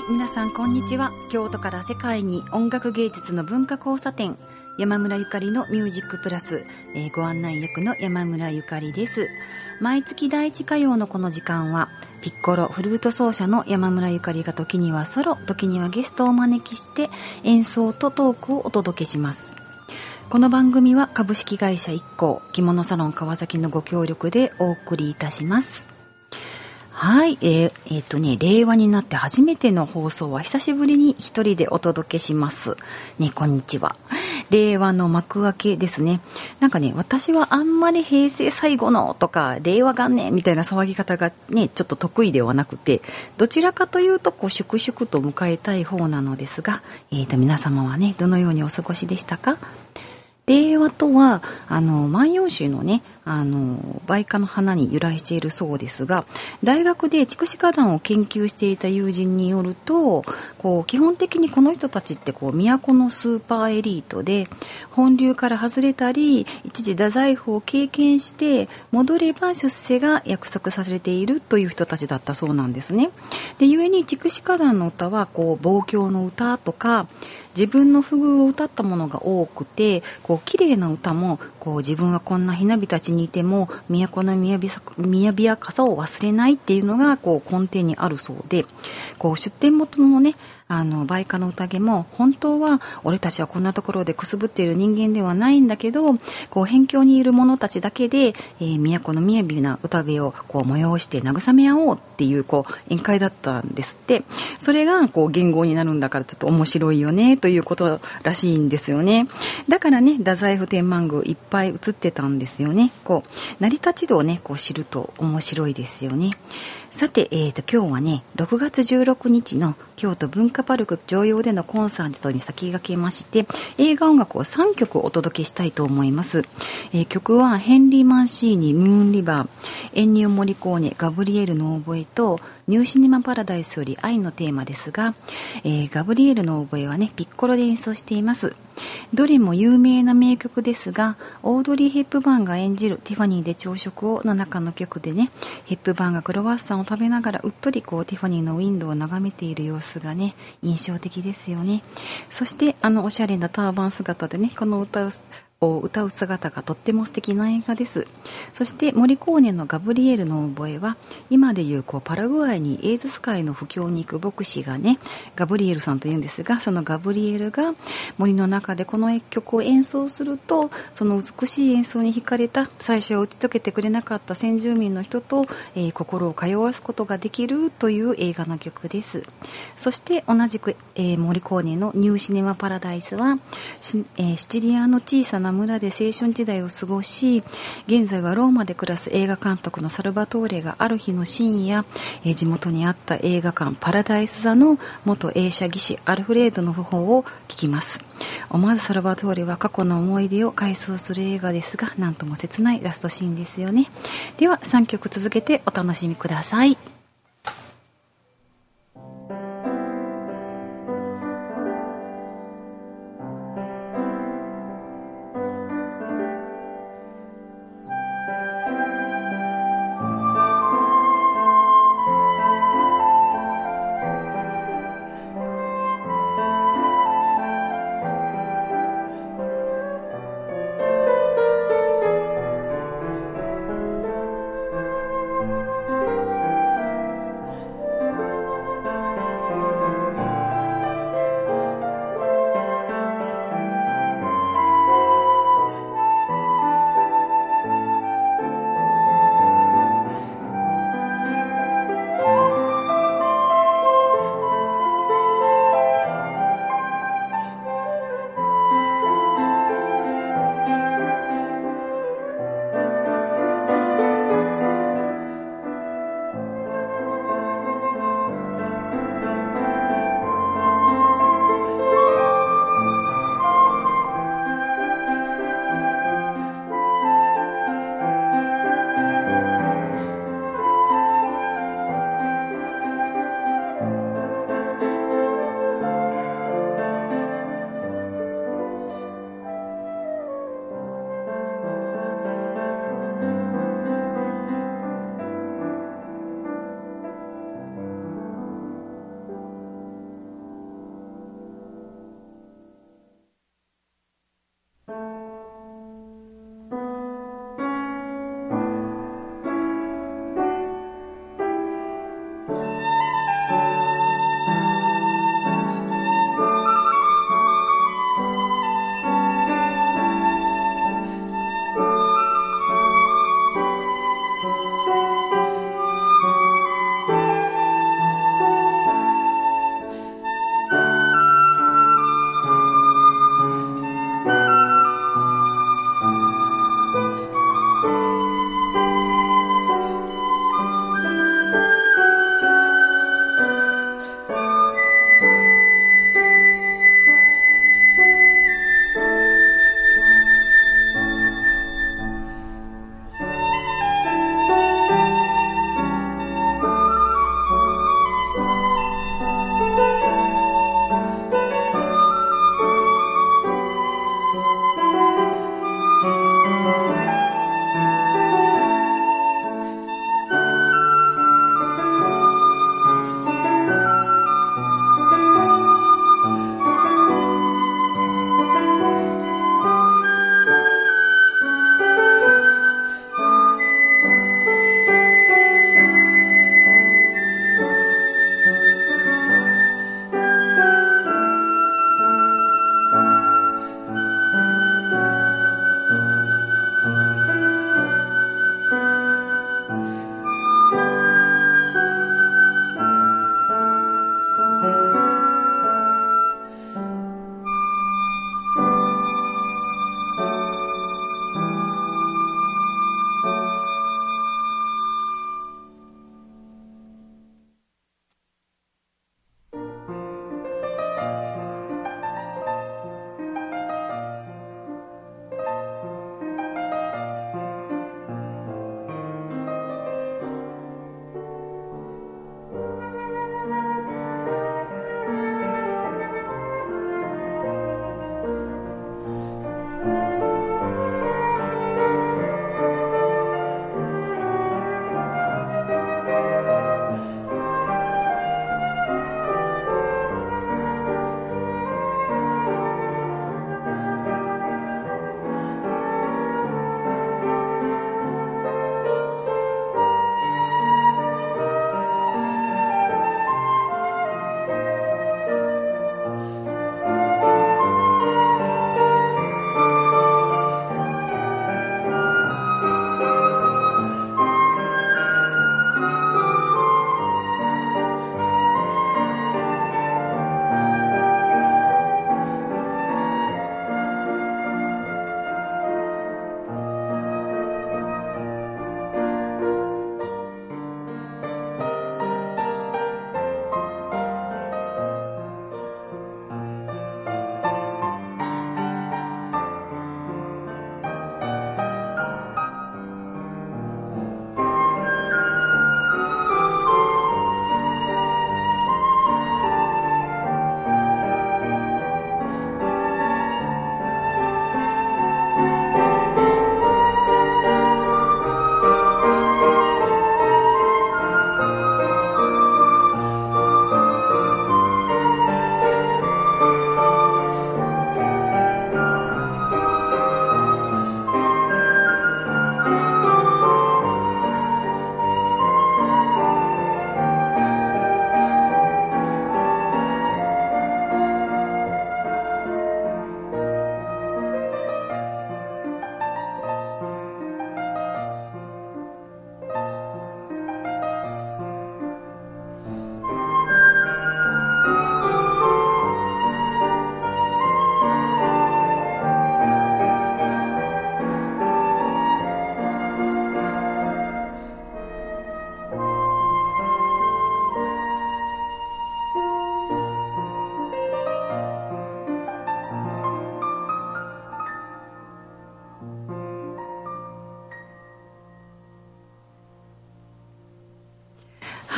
皆さんこんにちは。京都から世界に音楽芸術の文化交差点、山村ゆかりのミュージックプラス、ご案内役の山村ゆかりです。毎月第1火曜のこの時間はピッコロフルート奏者の山村ゆかりが時にはソロ、時にはゲストをお招きして演奏とトークをお届けします。この番組は株式会社IKKO着物サロン川崎のご協力でお送りいたします。はい、令和になって初めての放送は久しぶりに一人でお届けしますね。こんにちは。令和の幕開けですね。なんかね、私はあんまり平成最後のとか令和元年みたいな騒ぎ方がね、ちょっと得意ではなくて、どちらかというとこう粛々と迎えたい方なのですが、皆様はね、どのようにお過ごしでしたか？令和とは万葉集のね梅花の花に由来しているそうですが、大学で筑紫花壇を研究していた友人によると、こう基本的にこの人たちってこう都のスーパーエリートで、本流から外れたり一時太宰府を経験して戻れば出世が約束されているという人たちだったそうなんですね。で故に筑紫花壇の歌はこう望郷の歌とか自分の不遇を歌ったものが多くて、こう綺麗な歌もこう自分はこんなひなびたちにいても都の雅やかさを忘れないっていうのがこう根底にあるそうで、こう出典元のね梅花の宴も本当は俺たちはこんなところでくすぶっている人間ではないんだけど、こう辺境にいる者たちだけで、都の雅な宴をこう催して慰め合おうっていうこう宴会だったんですって。それがこう言語になるんだからちょっと面白いよねということらしいんですよね。だからね、太宰府天満宮いっぱい映ってたんですよね。こう成り立ち度をねこう知ると面白いですよね。さて、今日はね6月16日の京都文化パルク常陽でのコンサートに先駆けまして映画音楽を3曲お届けしたいと思います。曲はヘンリー・マンシーニ、ムーン・リバー、エンニオ・モリコーネ、ガブリエルのオーボエとニューシネマ・パラダイスより愛のテーマですが、ガブリエルのオーボエはねピッコロで演奏しています。どれも有名な名曲ですが、オードリー・ヘップバーンが演じるティファニーで朝食をの中の曲でね、ヘップバーンがクロワッサンを食べながらうっとりこうティファニーのウィンドウを眺めている様子がね印象的ですよね。そしておしゃれなターバン姿でねこの歌う姿がとっても素敵な映画です。そしてモリコーネのガブリエルの覚えは今でいうパラグアイにエイズス会の布教に行く牧師がねガブリエルさんというんですが、そのガブリエルが森の中でこの曲を演奏すると、その美しい演奏に惹かれた最初は打ち解けてくれなかった先住民の人と、心を通わすことができるという映画の曲です。そして同じく、モリコーネのニューシネマパラダイスはシチリアの小さな村で青春時代を過ごし、現在はローマで暮らす映画監督のサルバトーレがある日の深夜、地元にあった映画館パラダイス座の元映写技師アルフレードの訃報を聞きます。思わずサルバトーレは過去の思い出を回想する映画ですが、なんとも切ないラストシーンですよね。では3曲続けてお楽しみください。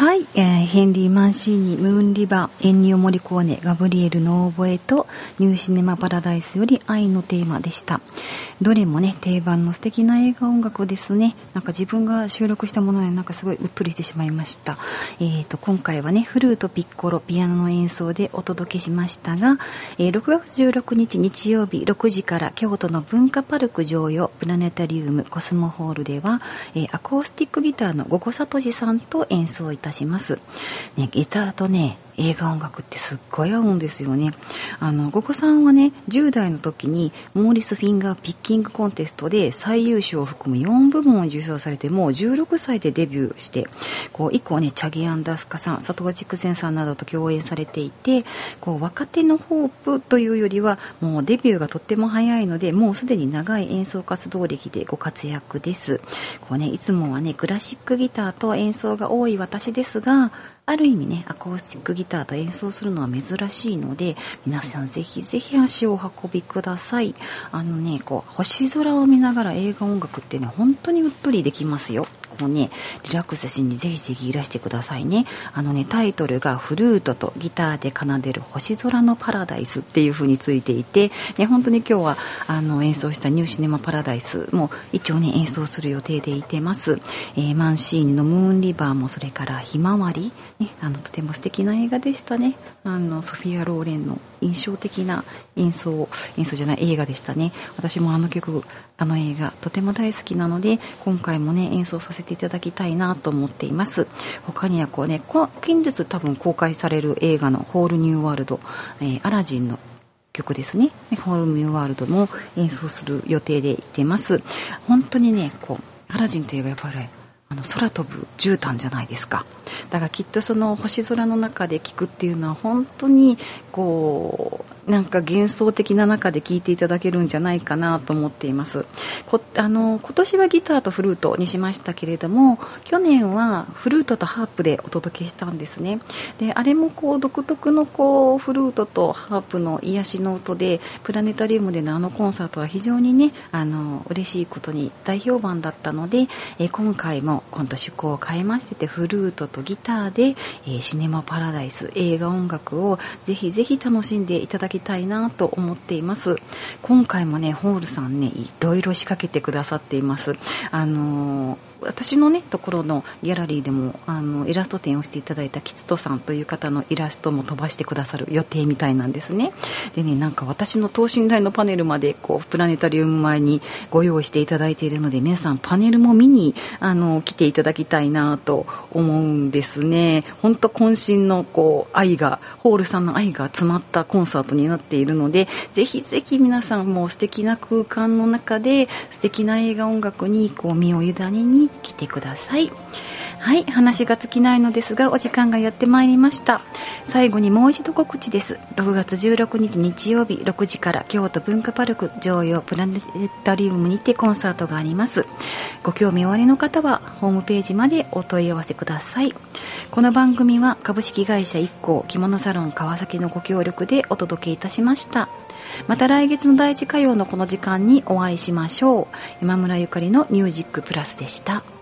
はい、ヘンリー・マンシーニ、ムーン・リバー、エンニオ・モリコーネ、ガブリエル・ノーボエとニューシネマ・パラダイスより愛のテーマでした。どれもね、定番の素敵な映画音楽ですね。なんか自分が収録したものでなんかすごいうっとりしてしまいました。今回はね、フルート、ピッコロ、ピアノの演奏でお届けしましたが、6月16日日曜日6時から京都の文化パルク常用プラネタリウムコスモホールでは、アコースティックギターのゴゴサトジさんと演奏いたします。ね、ギターとね、映画音楽ってすっごい合うんですよね。ゴゴさんはね、10代の時にモーリスフィンガーピッキングコンテストで最優秀を含む4部門を受賞されて、もう16歳でデビューして、以降ね、チャギアンダスカさん、佐藤筑前さんなどと共演されていて、若手のホープというよりはもうデビューがとっても早いので、もうすでに長い演奏活動歴でご活躍です。いつもはね、クラシックギターと演奏が多い私ですが、ある意味ね、アコースティックギターと演奏するのは珍しいので、皆さんぜひぜひ足をお運びください。星空を見ながら映画音楽ってね、本当にうっとりできますよ。リラックスしにぜひぜひいらしてくださいね。タイトルがフルートとギターで奏でる星空のパラダイスっていう風についていて、ね、本当に今日は演奏したニューシネマパラダイスも一応ね演奏する予定でいてます。マンシーニのムーンリバーも、それからひまわり、ね、とても素敵な映画でしたね。ソフィア・ローレンの印象的な映画でしたね。私も映画とても大好きなので、今回もね演奏させていただきたいなと思っています。他には近日多分公開される映画のホールニューワールド、アラジンの曲ですね、ホールニューワールドも演奏する予定でいてます。本当にね、アラジンといえばやっぱり空飛ぶ絨毯じゃないですか。だからきっとその星空の中で聴くっていうのは本当になんか幻想的な中で聴いていただけるんじゃないかなと思っています。今年はギターとフルートにしましたけれども、去年はフルートとハープでお届けしたんですね。であれも独特のフルートとハープの癒しの音で、プラネタリウムでのコンサートは非常にね嬉しいことに大評判だったので、今回も今度趣向を変えましてフルートとギターで、シネマパラダイス映画音楽をぜひぜひ楽しんでいただきたいなと思っています。今回もねホールさんねいろいろ仕掛けてくださっています。私のねところのギャラリーでもイラスト展をしていただいた吉人さんという方のイラストも飛ばしてくださる予定みたいなんですね。でね、なんか私の等身大のパネルまでプラネタリウム前にご用意していただいているので、皆さんパネルも見に来ていただきたいなと思うんですね。本当渾身のホールさんの愛が詰まったコンサートになっているので、ぜひぜひ皆さんも素敵な空間の中で素敵な映画音楽に身を委ねに来てください。はい、話が尽きないのですがお時間がやってまいりました。最後にもう一度告知です。6月16日日曜日6時から京都文化パルク常用プラネタリウムにてコンサートがあります。ご興味おありの方はホームページまでお問い合わせください。この番組は株式会社IKKO着物サロン川崎のご協力でお届けいたしました。また来月の第1火曜のこの時間にお会いしましょう。山村ゆかりのミュージックプラスでした。